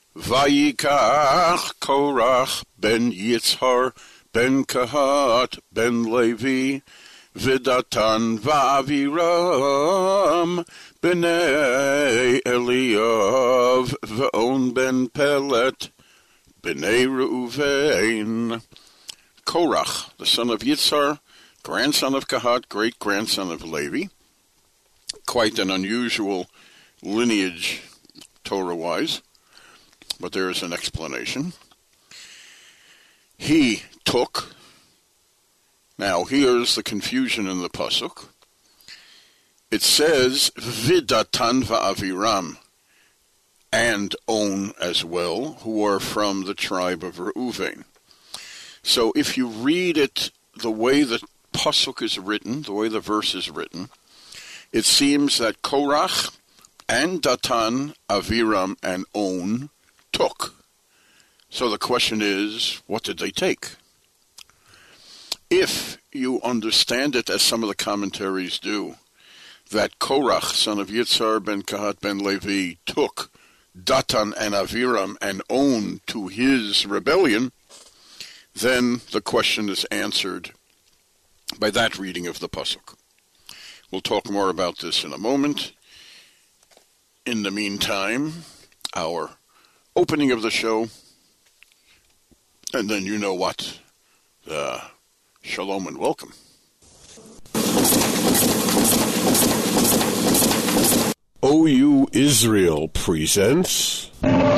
Vayikach Korach ben Yitzhar ben Kahat ben Levi Vidatan v'Aviram b'nei Eliyav v'on ben Pelet b'nei Reuven. Korach, the son of Yitzhar, grandson of Kahat, great-grandson of Levi. Quite an unusual lineage, Torah-wise, but there is an explanation. He took. Now, here's the confusion in the pasuk. It says, Vidatan va'aviram, and On as well, who are from the tribe of Reuven. So if you read it the way the pasuk is written, the way the verse is written, it seems that Korach and Datan, Aviram, and On took. So the question is, what did they take? If you understand it as some of the commentaries do, that Korach, son of Yitzhar ben Kahat ben Levi, took Datan and Aviram and On to his rebellion, then the question is answered by that reading of the pasuk. We'll talk more about this in a moment. In the meantime, our opening of the show, and then you know what. Shalom and welcome. OU Israel presents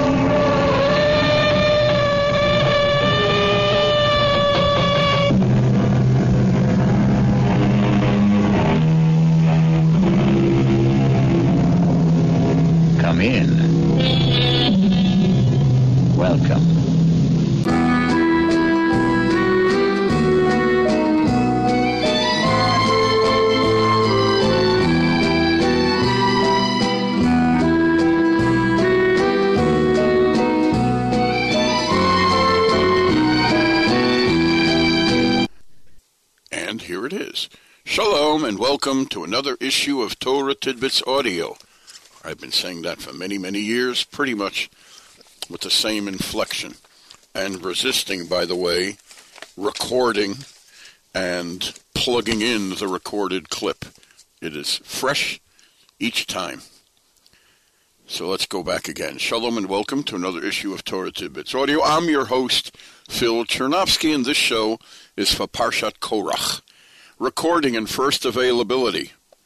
Come in. Welcome. And here it is. Shalom and welcome to another issue of Torah Tidbits Audio. I've been saying that for many, many years, pretty much with the same inflection, and resisting, by the way, recording and plugging in the recorded clip. It is fresh each time. So let's go back again. Shalom and welcome to another issue of Torah Tidbits Audio. I'm your host, Phil Chernovsky, and this show is for Parshat Korach. Recording and first availability.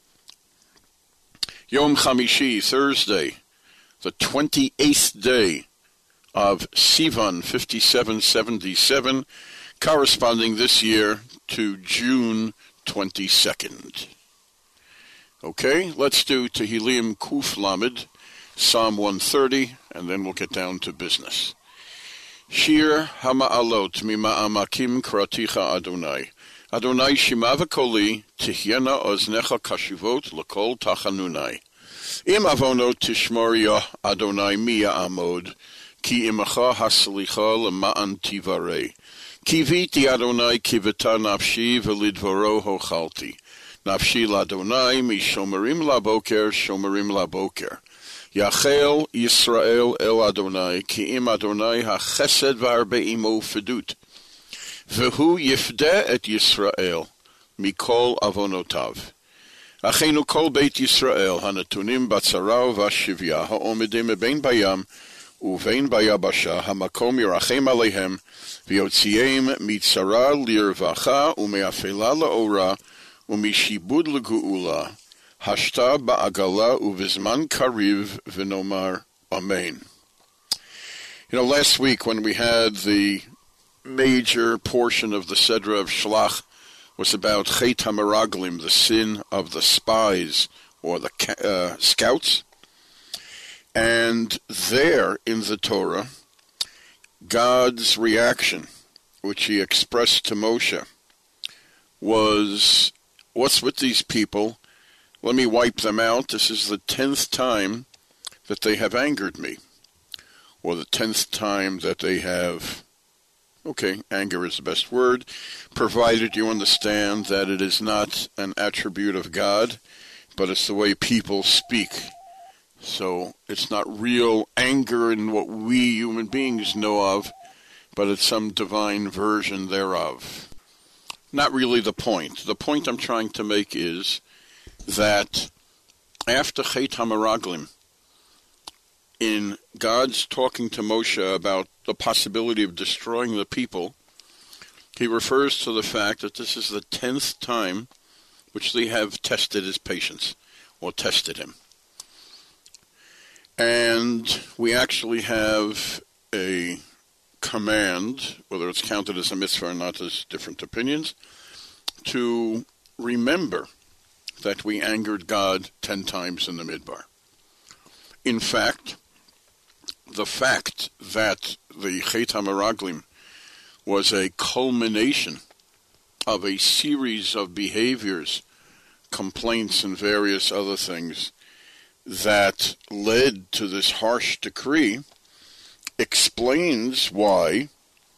Yom Chamishi, Thursday, the 28th day of Sivan 5777, corresponding this year to June 22nd. Okay, let's do Tehillim Kuf Lamed, Psalm 130, and then we'll get down to business. Shir Hama'alot Mima'amakim Kraticha Adonai. Adonai Shema v'koli, tihyena oznecha kashivot l'kol tachanunai. Im avonot tishmor yah Adonai mi ya'amod, ki imacha haslicha l'ma'an tivarei. Kiviti Adonai kivita nafshi v'lidvoro hochalti. Nafshi l'Adonai mi shomerim laboker. Yachel Yisrael el Adonai, ki im Adonai hachesed v'arbe'imo fedut. V'hu yifdeh et Yisrael, mikol avonotav. Achenu kol beit Yisrael, hanatunim batzara v'ashivya, ha'omedim bein bayam, uvein bayabasha, hamakom yirachem alehem, v'yotziem mitzara lirvacha, umeafela la'ora, umishibud l'gu'ula, hashta ba'agala, uvizman kariv, v'nomar, amen. You know, last week when we had the major portion of the Sedra of Shlach was about Chet HaMeraglim, the sin of the spies, or the scouts. And there in the Torah, God's reaction, which he expressed to Moshe, was, what's with these people? Let me wipe them out. This is the 10th time that they have angered me, or the 10th time that they have... Okay, anger is the best word, provided you understand that it is not an attribute of God, but it's the way people speak. So it's not real anger in what we human beings know of, but it's some divine version thereof. Not really the point. The point I'm trying to make is that after Chet HaMeraglim, in God's talking to Moshe about the possibility of destroying the people, he refers to the fact that this is the 10th time which they have tested his patience, or tested him. And we actually have a command, whether it's counted as a mitzvah or not, there's different opinions, to remember that we angered God 10 times in the Midbar. In fact, the fact that the Chet HaMeraglim was a culmination of a series of behaviors, complaints, and various other things that led to this harsh decree explains why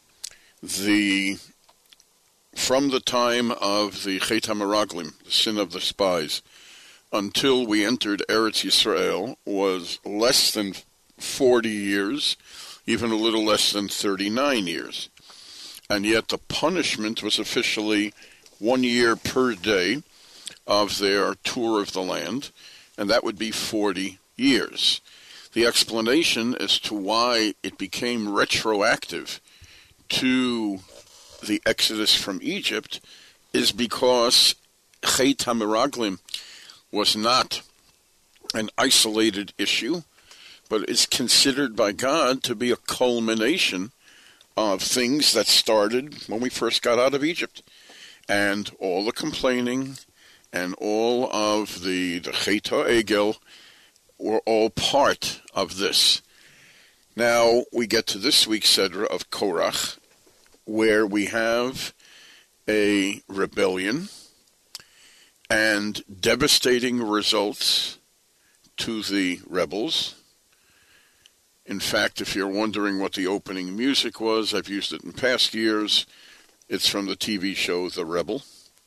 from the time of the Chet HaMeraglim, the sin of the spies, until we entered Eretz Yisrael was less than 40 years, even a little less than 39 years. And yet the punishment was officially 1 year per day of their tour of the land, and that would be 40 years. The explanation as to why it became retroactive to the exodus from Egypt is because Chet HaMeraglim was not an isolated issue, but is considered by God to be a culmination of things that started when we first got out of Egypt. And all the complaining and all of the Chet HaEgel were all part of this. Now we get to this week's Sedra of Korach, where we have a rebellion and devastating results to the rebels. In fact, if you're wondering what the opening music was, I've used it in past years. It's from the TV show The Rebel,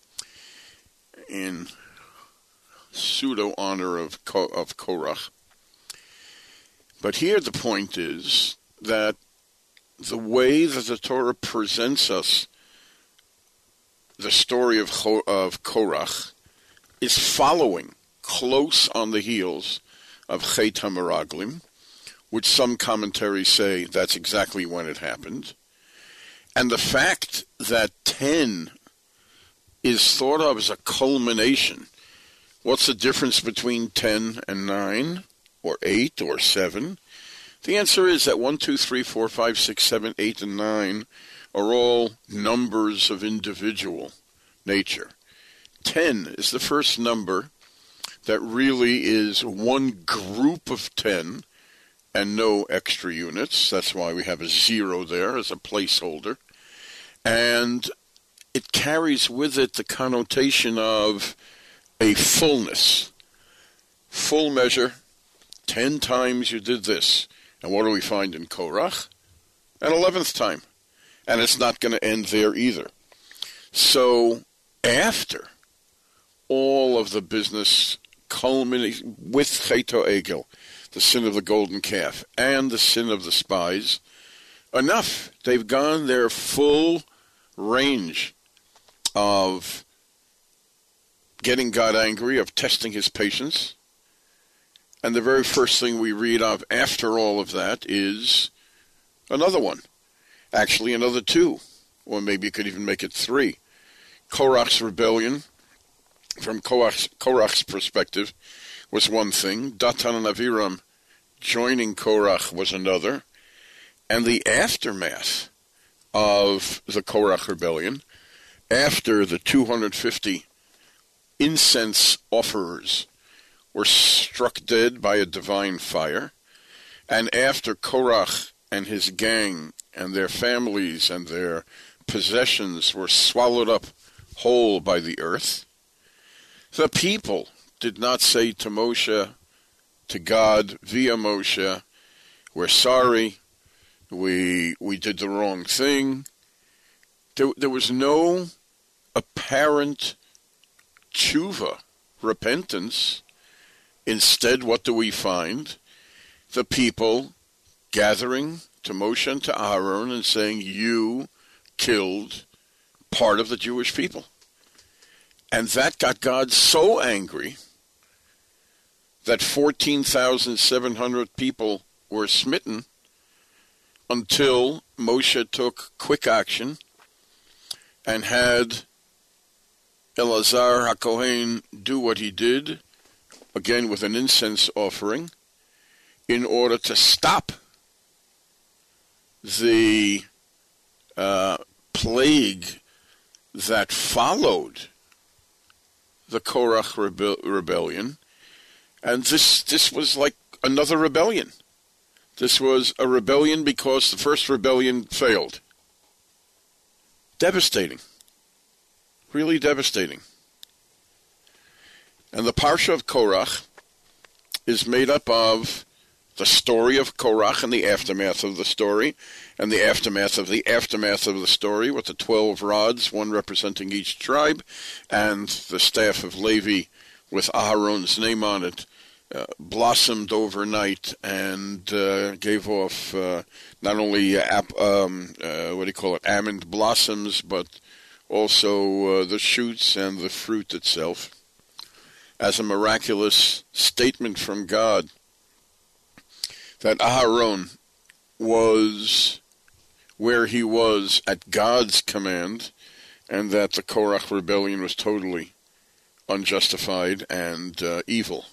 in pseudo-honor of Korach. But here the point is that the way that the Torah presents us the story of Korach is following close on the heels of Chet HaMeraglim, which some commentaries say that's exactly when it happened. And the fact that 10 is thought of as a culmination. What's the difference between 10 and 9, or 8, or 7? The answer is that 1, 2, 3, 4, 5, 6, 7, 8, and 9 are all numbers of individual nature. 10 is the first number that really is one group of 10 and no extra units. That's why we have a 0 there as a placeholder. And it carries with it the connotation of a fullness. Full measure, 10 times you did this. And what do we find in Korach? An 11th time. And it's not going to end there either. So after all of the business culminating with Chet HaEgel, the sin of the golden calf, and the sin of the spies, enough. They've gone their full range of getting God angry, of testing his patience. And the very first thing we read of after all of that is another one. Actually, another 2. Or maybe you could even make it 3. Korach's rebellion, from Korach's perspective, was one thing. Datan and Aviram joining Korach was another. And the aftermath of the Korach rebellion, after the 250 incense offerers were struck dead by a divine fire, and after Korach and his gang and their families and their possessions were swallowed up whole by the earth, the people did not say to Moshe, to God via Moshe, we're sorry, we did the wrong thing. There was no apparent tshuva, repentance, Instead, what do we find? The people gathering to Moshe and to Aaron and saying, you killed part of the Jewish people. And that got God so angry that 14,700 people were smitten until Moshe took quick action and had Elazar HaKohen do what he did, again with an incense offering, in order to stop the plague that followed the Korach rebellion. And this was like another rebellion. This was a rebellion because the first rebellion failed. Devastating. Really devastating. And the Parsha of Korach is made up of the story of Korach and the aftermath of the story, and the aftermath of the story with the 12 rods, one representing each tribe, and the staff of Levi with Aharon's name on it, blossomed overnight and gave off not only almond blossoms, but also the shoots and the fruit itself, as a miraculous statement from God that Aharon was where he was at God's command, and that the Korach rebellion was totally unjustified and evil.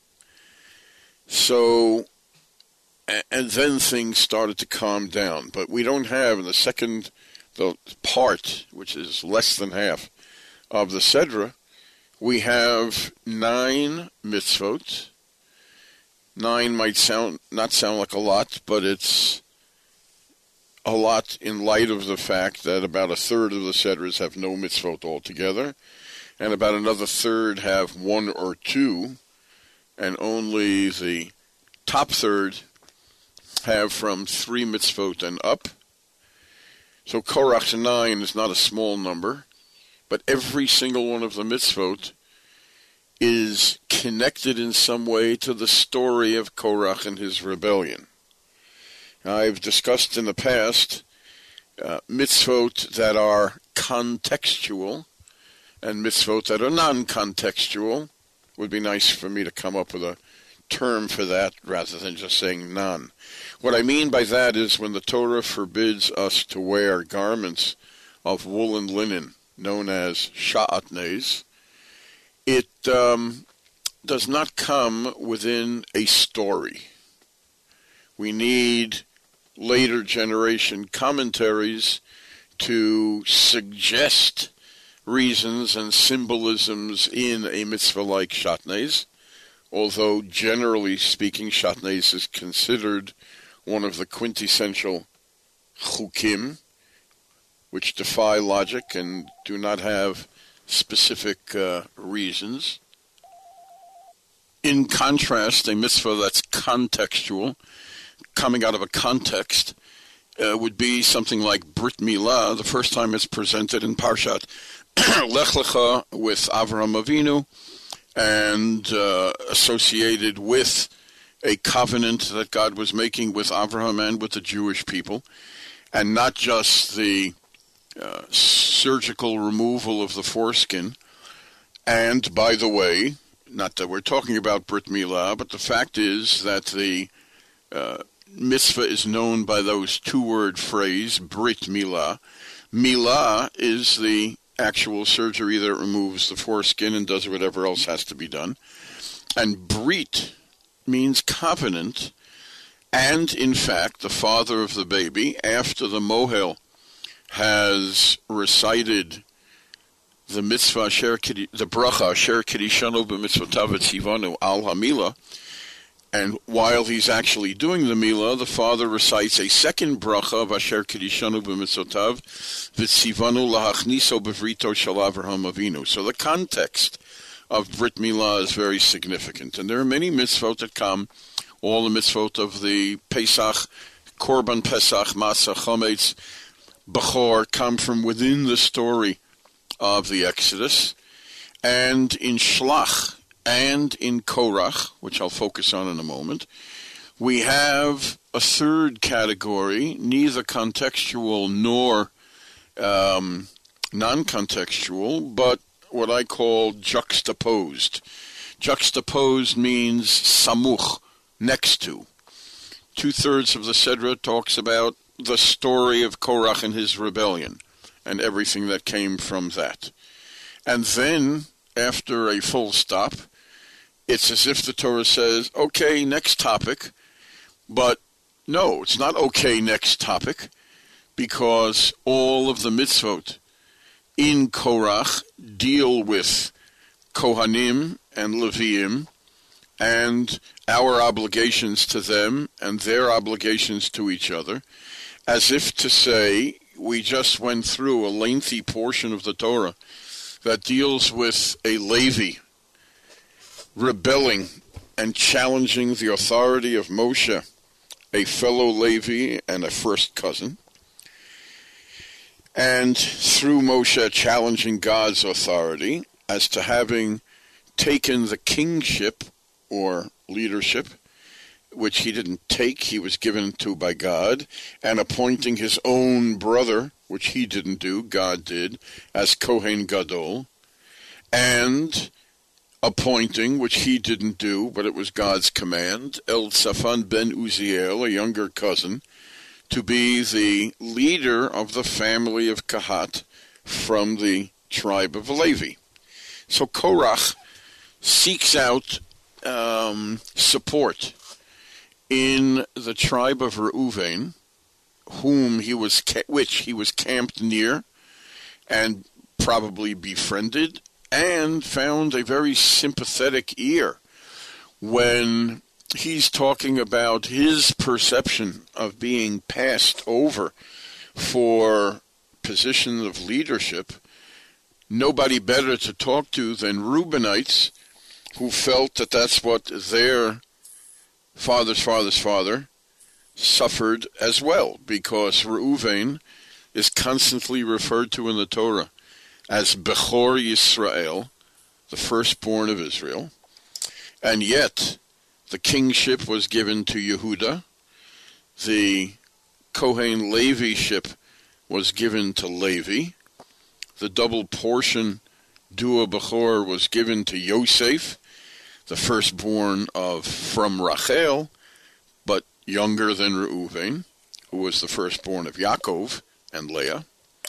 So, and then things started to calm down. But we don't have in the part, which is less than half of the Sedra, we have 9 mitzvot. 9 might not sound like a lot, but it's a lot in light of the fact that about a third of the Sedras have no mitzvot altogether, and about another third have 1 or 2, and only the top third have from 3 mitzvot and up. So Korach's 9 is not a small number, but every single one of the mitzvot is connected in some way to the story of Korach and his rebellion. I've discussed in the past mitzvot that are contextual and mitzvot that are non-contextual. Would be nice for me to come up with a term for that rather than just saying none. What I mean by that is when the Torah forbids us to wear garments of wool and linen known as sha'atnez, it does not come within a story. We need later generation commentaries to suggest reasons and symbolisms in a mitzvah like shatnez, although generally speaking shatnez is considered one of the quintessential chukim, which defy logic and do not have specific reasons. In contrast, a mitzvah that's contextual, coming out of a context, would be something like Brit Milah, the first time it's presented in Parshat Lech Lecha with Avraham Avinu, and associated with a covenant that God was making with Avraham and with the Jewish people, and not just the surgical removal of the foreskin. And, by the way, not that we're talking about Brit Milah, but the fact is that the mitzvah is known by those 2-word phrase, Brit Milah. Milah is the actual surgery that removes the foreskin and does whatever else has to be done. And Brit means covenant, and, in fact, the father of the baby, after the mohel has recited the mitzvah, the bracha, Asher Kedishanu b'mitzvotav etzivanu al hamila, and while he's actually doing the milah, the father recites a second bracha of Asher Kedishanu b'mitzvotav v'tzivanu lahachniso b'vrito shel Avraham Avinu. So the context of Brit Milah is very significant, and there are many mitzvot that come, all the mitzvot of the Pesach, Korban Pesach, Matzah, Chometz, Bechor, come from within the story of the Exodus. And in Shlach, and in Korach, which I'll focus on in a moment. We have a third category, neither contextual nor non-contextual, but what I call juxtaposed. Juxtaposed means samuch, next to. 2/3 of the Sedra talks about the story of Korach and his rebellion and everything that came from that. And then, after a full stop, it's as if the Torah says, okay, next topic. But no, it's not okay, next topic, because all of the mitzvot in Korach deal with Kohanim and Leviim and our obligations to them and their obligations to each other, as if to say we just went through a lengthy portion of the Torah that deals with a Levi rebelling and challenging the authority of Moshe, a fellow Levi and a first cousin, and through Moshe challenging God's authority as to having taken the kingship or leadership, which he didn't take, he was given to by God, and appointing his own brother, which he didn't do, God did, as Kohen Gadol, and appointing, which he didn't do, but it was God's command, Elzaphan ben Uziel, a younger cousin, to be the leader of the family of Kahat from the tribe of Levi. So Korach seeks out support in the tribe of Reuven, which he was camped near and probably befriended, and found a very sympathetic ear when he's talking about his perception of being passed over for positions of leadership. Nobody better to talk to than Reubenites, who felt that that's what their father's father suffered as well, because Reuven is constantly referred to in the Torah as Bechor Yisrael, the firstborn of Israel, and yet the kingship was given to Yehuda, the Kohen Levi-ship was given to Levi, the double portion Dua Bechor was given to Yosef, the firstborn from Rachel, but younger than Reuven, who was the firstborn of Yaakov and Leah.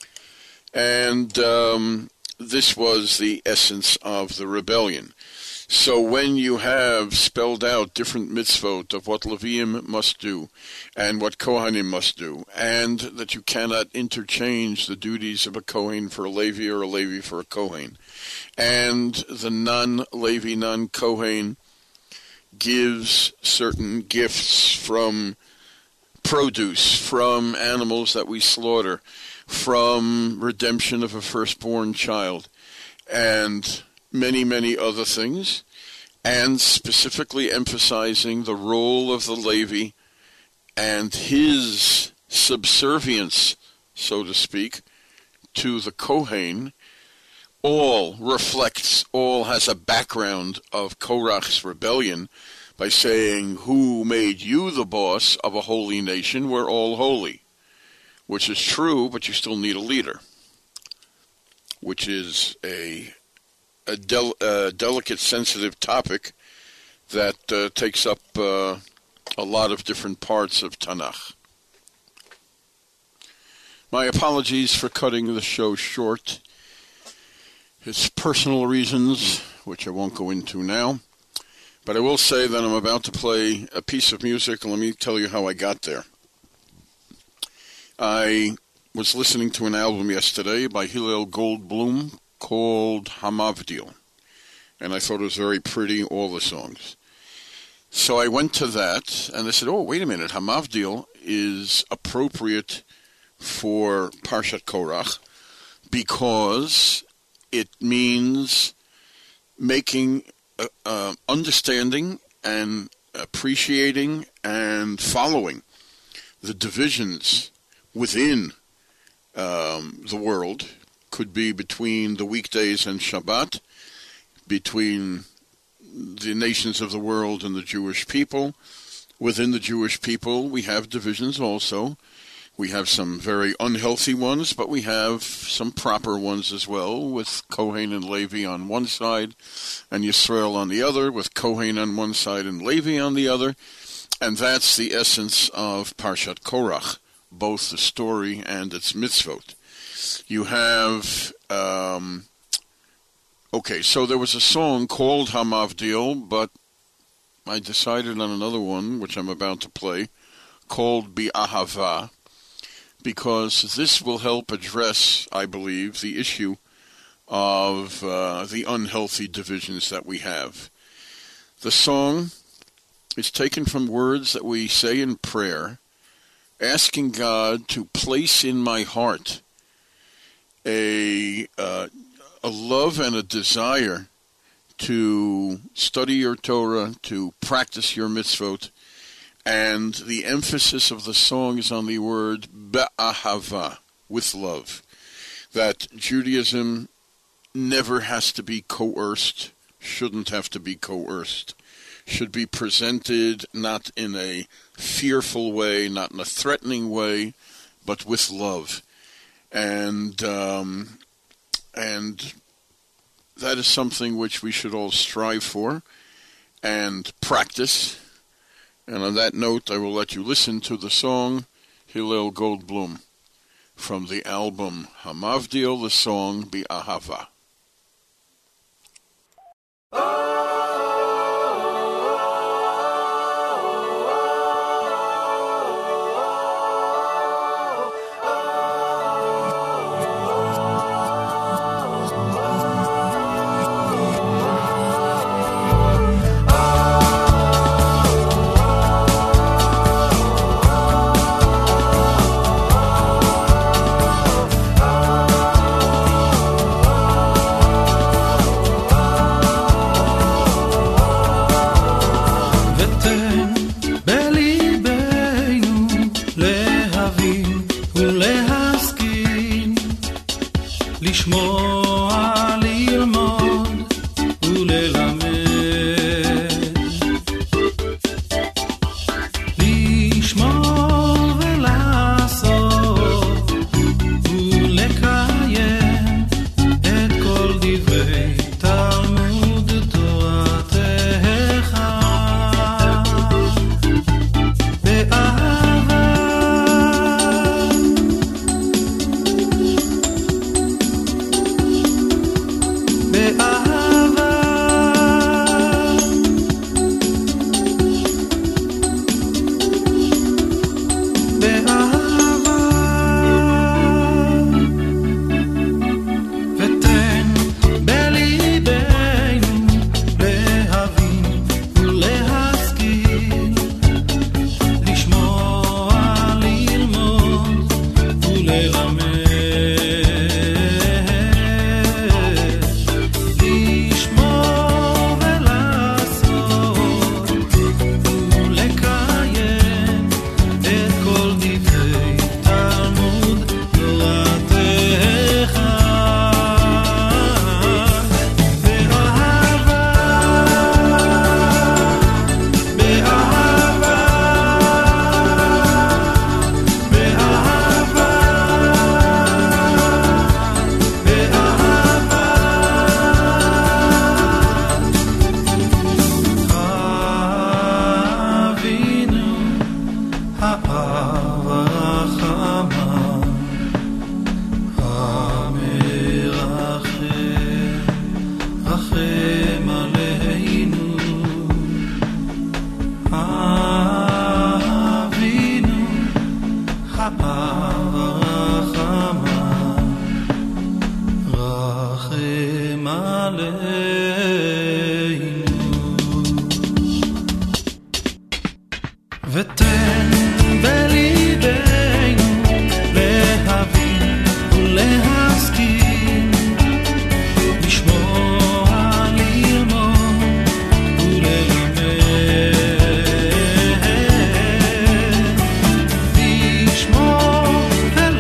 And this was the essence of the rebellion. So when you have spelled out different mitzvot of what Leviim must do and what Kohanim must do, and that you cannot interchange the duties of a Kohen for a Levi or a Levi for a Kohen, and the non-Levi, non-Kohen gives certain gifts from produce, from animals that we slaughter, from redemption of a firstborn child, and many, many other things, and specifically emphasizing the role of the Levi and his subservience, so to speak, to the Kohen, all has a background of Korach's rebellion by saying, who made you the boss of a holy nation? We're all holy. Which is true, but you still need a leader, which is a delicate, sensitive topic that takes up a lot of different parts of Tanakh. My apologies for cutting the show short. It's personal reasons, which I won't go into now, but I will say that I'm about to play a piece of music, and let me tell you how I got there. I was listening to an album yesterday by Hillel Goldblum called Hamavdil, and I thought it was very pretty, all the songs. So I went to that, and I said, oh, wait a minute, Hamavdil is appropriate for Parshat Korach because it means making, understanding and appreciating and following the divisions within the world. Could be between the weekdays and Shabbat, between the nations of the world and the Jewish people. Within the Jewish people, we have divisions also. We have some very unhealthy ones, but we have some proper ones as well, with Kohen and Levi on one side and Yisrael on the other, with Kohen on one side and Levi on the other. And that's the essence of Parshat Korach, both the story and its mitzvot. You have, so there was a song called Hamavdil, but I decided on another one, which I'm about to play, called Bi'ahava, because this will help address, I believe, the issue of the unhealthy divisions that we have. The song is taken from words that we say in prayer, asking God to place in my heart a love and a desire to study your Torah, to practice your mitzvot, and the emphasis of the song is on the word be'ahava, with love. That Judaism never has to be coerced, shouldn't have to be coerced, should be presented not in a fearful way, not in a threatening way, but with love. And that is something which we should all strive for and practice. And on that note, I will let you listen to the song Hillel Goldblum from the album Hamavdil, the song Bi'ahava.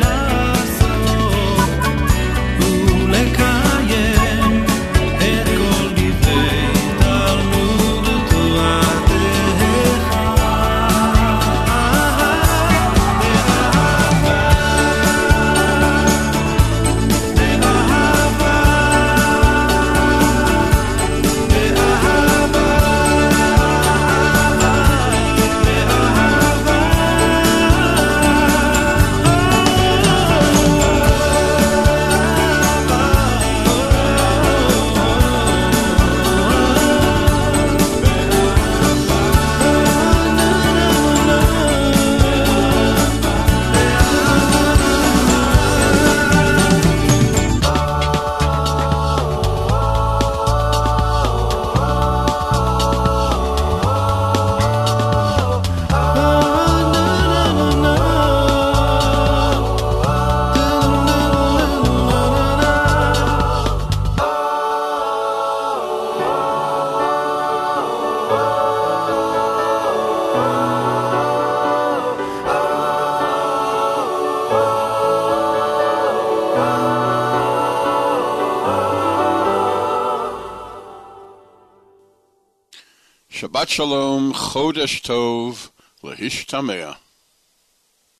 ולקיים את כל Shabbat Shalom, Chodesh Tov, Lehishtamea.